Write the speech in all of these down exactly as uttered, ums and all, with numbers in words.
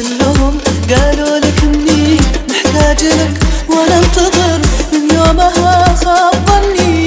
كلهم قالوا لك اني محتاج لك وانا انتظر من يومها خاب ظني.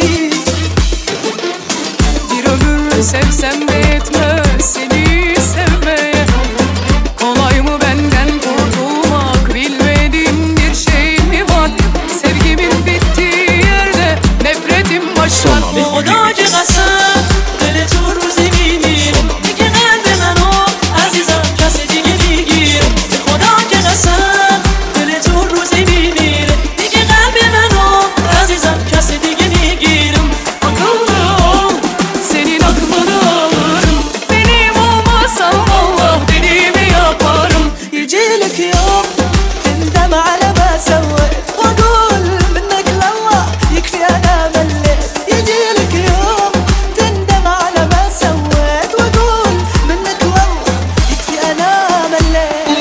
Bir ömür sevsem de yetmez seni sevmeye. Kolay mı benden kurtulmak, bilmediğim bir şey mi var? Sevgimin bittiği yerde nefretim başlar. خداج قسم دل تو روزی میمیره دیگه قلب منو عزیزم کسی دیگه میگیره. خداج قسم دل تو روزی میمیره دیگه قلب منو عزیزم کسی دیگه میگیرم. Akıllı ol, senin aklını alırım. Benim olmazsan Allah dediğimi yaparım. يجيلك يوم تندم على ما سويت واقول منك لله يكفي انا مليت. يجيلك يوم تندم على ما سويت واقول منك لله يكفي انا مليت.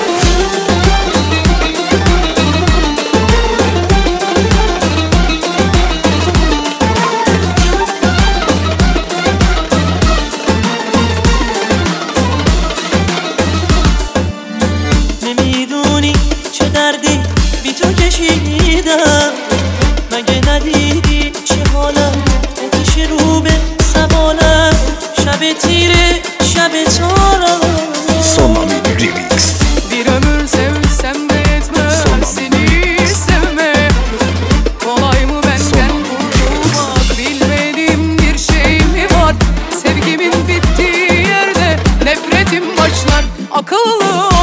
نمیدونی چه دردی بی تو کشیدم، مگه ندیدی چه حالم میشه رو به سوالم. شب تیره شب تارم Sonami Remix. Bir ömür sevsem de yetmez seni sevmeye. Kolay mı benden kurtulmak, bilmediğim bir şey mi var? Sevgimin bittiği yerde nefretim başlar. Akıllı ol,